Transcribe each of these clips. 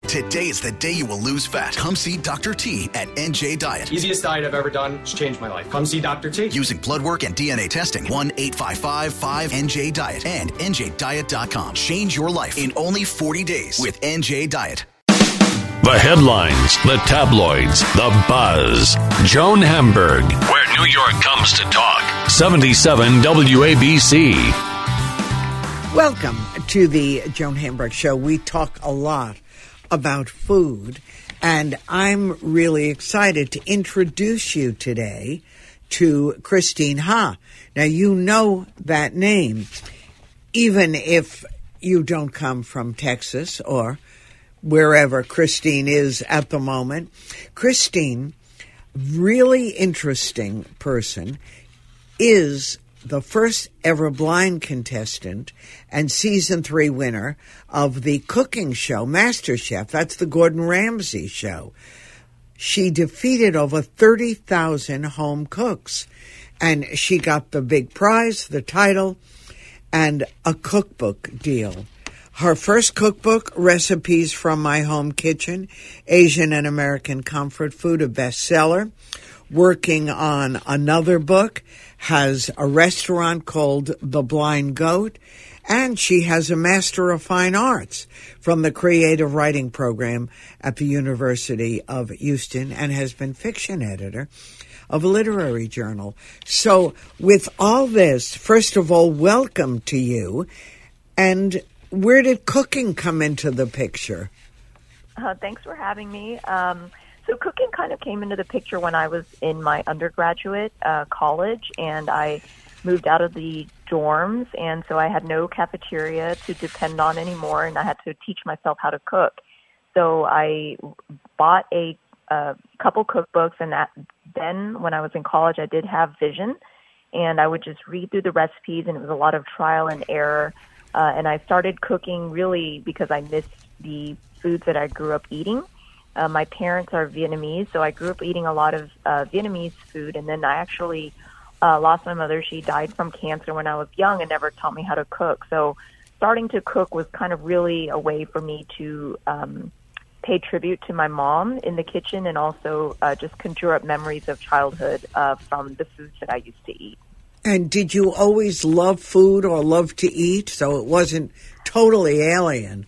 Today is the day you will lose fat. Come see Dr. T at NJ Diet. Easiest diet I've ever done. It's changed my life. Come see Dr. T. Using blood work and DNA testing. 1-855-5NJ-DIET and NJDiet.com. Change your life in only 40 days with NJ Diet. The headlines, the tabloids, the buzz. Joan Hamburg, where New York comes to talk. 77 WABC. Welcome to the Joan Hamburg Show. We talk a lot about food, and I'm really excited to introduce you today to Christine Ha. Now, you know that name, even if you don't come from Texas or wherever Christine is at the moment. Christine, really interesting person, is the first ever blind contestant and season 3 winner of the cooking show, MasterChef. That's the Gordon Ramsay show. She defeated over 30,000 home cooks, and she got the big prize, the title, and a cookbook deal. Her first cookbook, Recipes from My Home Kitchen, Asian and American Comfort Food, a bestseller. Working on another book, has a restaurant called The Blind Goat, and she has a Master of Fine Arts from the Creative Writing Program at the University of Houston, and has been fiction editor of a literary journal. So with all this, first of all, welcome to you. And where did cooking come into the picture? Thanks for having me. So cooking kind of came into the picture when I was in my undergraduate college, and I moved out of the dorms, and so I had no cafeteria to depend on anymore, and I had to teach myself how to cook. So I bought a couple cookbooks, and then when I was in college, I did have vision, and I would just read through the recipes, and it was a lot of trial and error. And I started cooking really because I missed the foods that I grew up eating. My parents are Vietnamese, so I grew up eating a lot of Vietnamese food. And then I actually lost my mother. She died from cancer when I was young and never taught me how to cook. So starting to cook was kind of really a way for me to pay tribute to my mom in the kitchen, and also just conjure up memories of childhood from the foods that I used to eat. And did you always love food or love to eat, so it wasn't totally alien?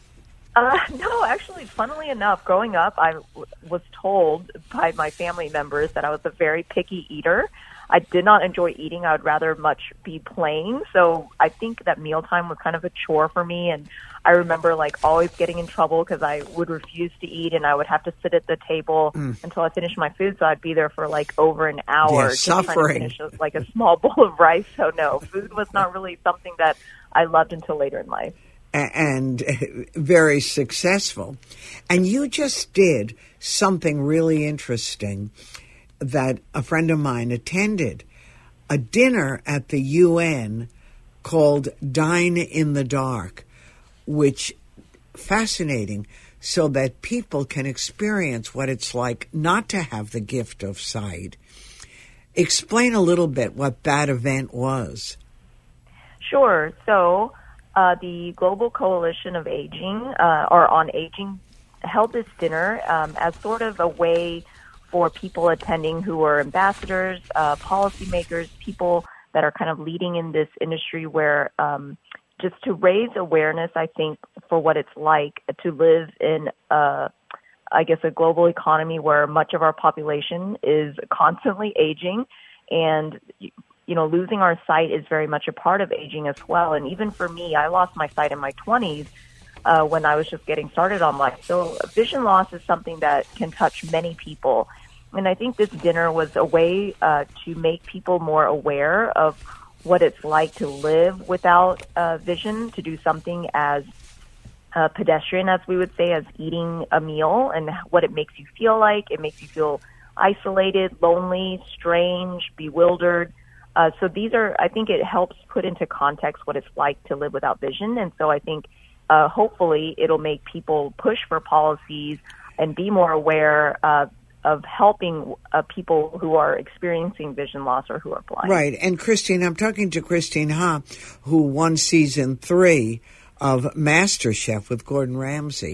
No, actually, funnily enough, growing up, I was told by my family members that I was a very picky eater. I did not enjoy eating. I would rather much be plain. So I think that mealtime was kind of a chore for me. And I remember always getting in trouble because I would refuse to eat, and I would have to sit at the table until I finished my food. So I'd be there for over an hour just suffering. trying to finish a small bowl of rice. So no, food was not really something that I loved until later in life. And very successful. And you just did something really interesting that a friend of mine attended, a dinner at the UN called Dine in the Dark, which fascinating, so that people can experience what it's like not to have the gift of sight. Explain a little bit what that event was. Sure. So the Global Coalition of Aging, or on Aging, held this dinner as sort of a way for people attending who are ambassadors, policymakers, people that are kind of leading in this industry, where just to raise awareness, I think, for what it's like to live in a global economy where much of our population is constantly aging, and losing our sight is very much a part of aging as well. And even for me, I lost my sight in my 20s when I was just getting started on life. So vision loss is something that can touch many people. And I think this dinner was a way to make people more aware of what it's like to live without vision, to do something as pedestrian, as we would say, as eating a meal, and what it makes you feel like. It makes you feel isolated, lonely, strange, bewildered. So I think it helps put into context what it's like to live without vision. And so I think hopefully it'll make people push for policies and be more aware of helping people who are experiencing vision loss or who are blind. Right. And Christine, I'm talking to Christine Ha, who won season 3 of MasterChef with Gordon Ramsay.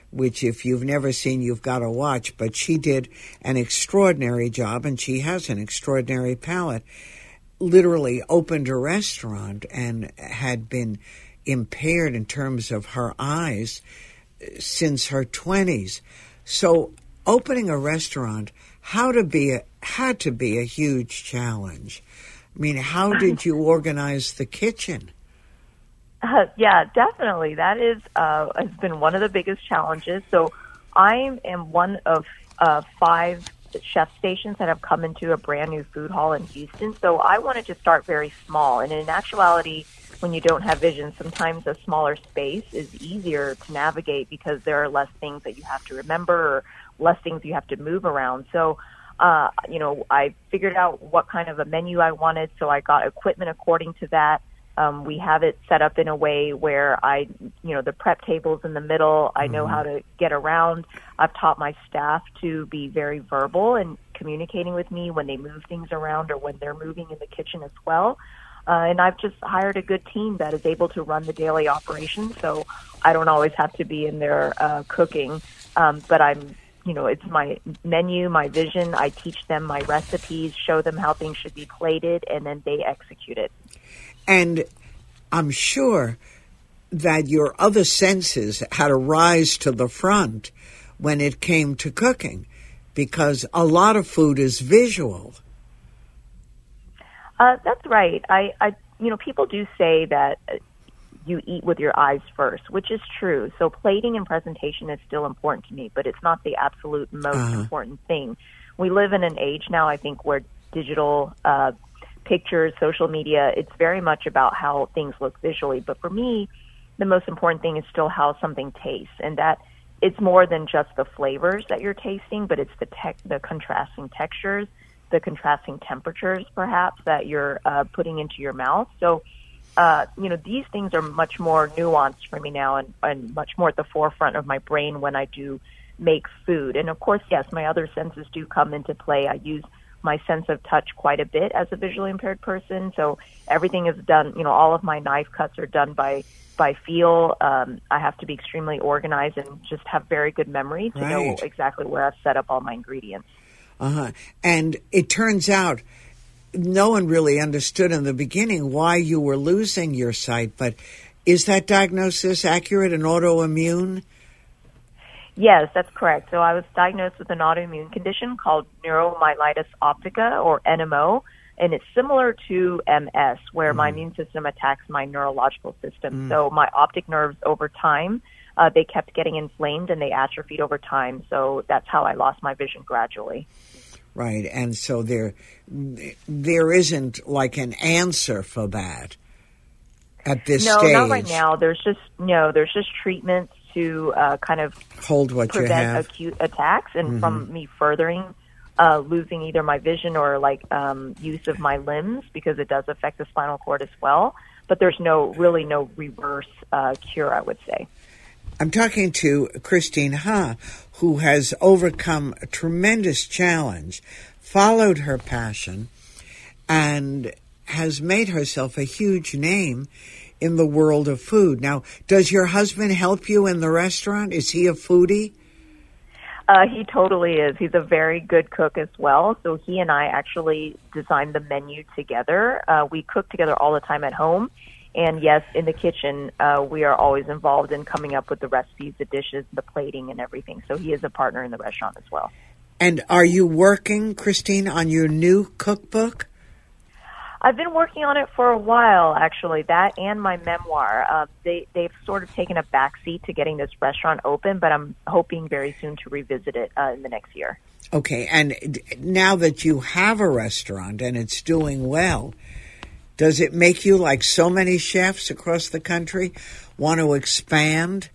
which if you've never seen, you've got to watch. But she did an extraordinary job, and she has an extraordinary palate. Literally opened a restaurant and had been impaired in terms of her eyes since her 20s. So opening a restaurant had to be a huge challenge. I mean, how did you organize the kitchen? Yeah, definitely. That has been one of the biggest challenges. So I am one of 5 chef stations that have come into a brand new food hall in Houston. So I wanted to start very small. And in actuality, when you don't have vision, sometimes a smaller space is easier to navigate because there are less things that you have to remember or less things you have to move around. So, I figured out what kind of a menu I wanted. So I got equipment according to that. We have it set up in a way where the prep table's in the middle. I know how to get around. I've taught my staff to be very verbal and communicating with me when they move things around or when they're moving in the kitchen as well. And I've just hired a good team that is able to run the daily operations. So I don't always have to be in there cooking. But it's my menu, my vision. I teach them my recipes, show them how things should be plated, and then they execute it. And I'm sure that your other senses had to rise to the front when it came to cooking, because a lot of food is visual. That's right. People do say that you eat with your eyes first, which is true. So plating and presentation is still important to me, but it's not the absolute most important thing. We live in an age now, I think, where digital pictures, social media, it's very much about how things look visually. But for me, the most important thing is still how something tastes, and that it's more than just the flavors that you're tasting, but it's the contrasting textures, the contrasting temperatures, perhaps, that you're putting into your mouth. So, these things are much more nuanced for me now and much more at the forefront of my brain when I do make food. And, of course, yes, my other senses do come into play. I use my sense of touch quite a bit as a visually impaired person. So everything is done, all of my knife cuts are done by feel. I have to be extremely organized and just have very good memory to know exactly where I've set up all my ingredients. And it turns out no one really understood in the beginning why you were losing your sight, but is that diagnosis accurate, an autoimmune? Yes, that's correct. So I was diagnosed with an autoimmune condition called neuromyelitis optica, or NMO, and it's similar to MS, where my immune system attacks my neurological system. So my optic nerves over time, they kept getting inflamed and they atrophied over time. So that's how I lost my vision gradually. Right, and so there isn't like an answer for that at this stage. No, not right now. There's just treatments to kind of hold what you have, prevent acute attacks and from me furthering losing either my vision or use of my limbs, because it does affect the spinal cord as well. But there's no reverse cure, I would say. I'm talking to Christine Ha, who has overcome a tremendous challenge, followed her passion, and has made herself a huge name in the world of food. Now, does your husband help you in the restaurant? Is he a foodie? He totally is. He's a very good cook as well. So he and I actually designed the menu together. We cook together all the time at home. And yes, in the kitchen, we are always involved in coming up with the recipes, the dishes, the plating, and everything. So he is a partner in the restaurant as well. And are you working, Christine, on your new cookbook? I've been working on it for a while, actually, that and my memoir. They've sort of taken a backseat to getting this restaurant open, but I'm hoping very soon to revisit it in the next year. Okay, and now that you have a restaurant and it's doing well, does it make you, like so many chefs across the country, want to expand?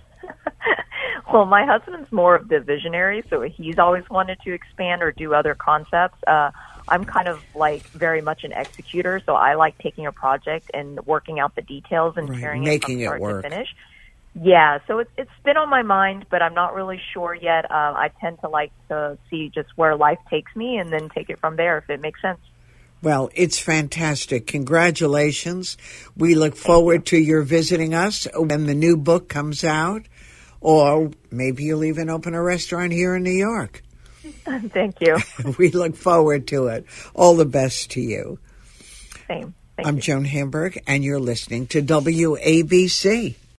Well, my husband's more of the visionary, so he's always wanted to expand or do other concepts. I'm kind of very much an executor, so I like taking a project and working out the details and carrying it from start to finish. Yeah, so it's been on my mind, but I'm not really sure yet. I tend to like to see just where life takes me and then take it from there, if it makes sense. Well, it's fantastic. Congratulations. We look forward to your visiting us when the new book comes out. Or maybe you'll even open a restaurant here in New York. Thank you. We look forward to it. All the best to you. Same. I'm Joan Hamburg, and you're listening to WABC.